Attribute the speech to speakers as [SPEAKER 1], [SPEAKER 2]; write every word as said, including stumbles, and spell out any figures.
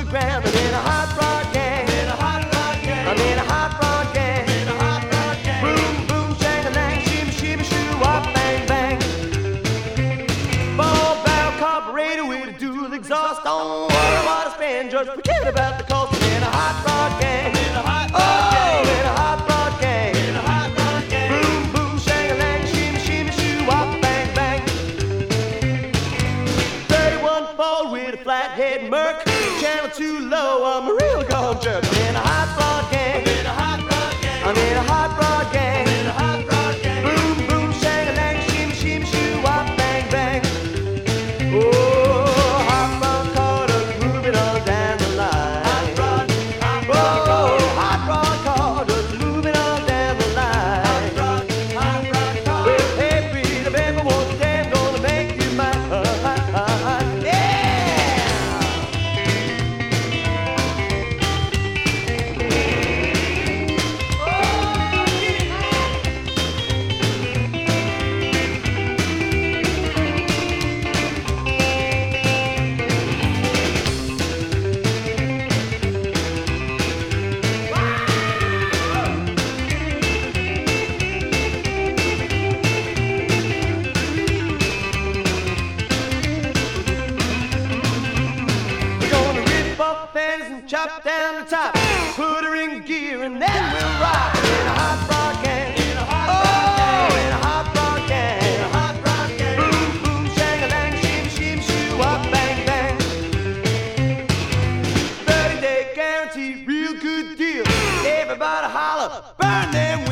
[SPEAKER 1] ground. I'm in a hot rod gang.
[SPEAKER 2] In a hot rod gang.
[SPEAKER 1] I'm in a hot rod gang.
[SPEAKER 2] In a hot rod gang.
[SPEAKER 1] Boom, boom, shang-a-lang, shimmy, shimmy, shoo, wop, bang, bang. Ball barrel carburetor with a dual exhaust. Don't worry what I spend, just forget about the cost. I'm in a hot rod gang.
[SPEAKER 2] In a hot
[SPEAKER 1] Oh,
[SPEAKER 2] rod gang.
[SPEAKER 1] in a hot rod gang.
[SPEAKER 2] In a hot rod gang.
[SPEAKER 1] Boom, boom, shang-a-lang, shimmy, shimmy, shoo, wop, bang, bang. thirty-one Ford with a flathead Merc. Channel too low, I'm a real gone jerk. I'm in a hot rod gang.
[SPEAKER 2] In a hot rod gang.
[SPEAKER 1] I'm in a hot rod gang.
[SPEAKER 2] In a hot rod gang.
[SPEAKER 1] Boom, boom, shang-a-lang, shimmy, shimmy, shoo, wop, bang, bang. Oh, hot rod cars moving on down the line.
[SPEAKER 2] Hot rod, hot rod
[SPEAKER 1] Oh,
[SPEAKER 2] cars.
[SPEAKER 1] hot rod cars moving on down the line.
[SPEAKER 2] Hot rod, hot rod cars.
[SPEAKER 1] Well, hey, Peter, baby, one day I'm gonna make you mine. Yeah! We're gonna rip off the fenders and chop down the top. Put her in gear and then we'll rock. In a hot rod gang.
[SPEAKER 2] In a hot
[SPEAKER 1] Oh,
[SPEAKER 2] rod gang.
[SPEAKER 1] in a hot rod
[SPEAKER 2] In a
[SPEAKER 1] gang.
[SPEAKER 2] hot rod gang.
[SPEAKER 1] Boom, boom, shang-a-lang, shim, shim, shoo, wop, bang, bang. thirty day guarantee, real good deal. Everybody holler, burn them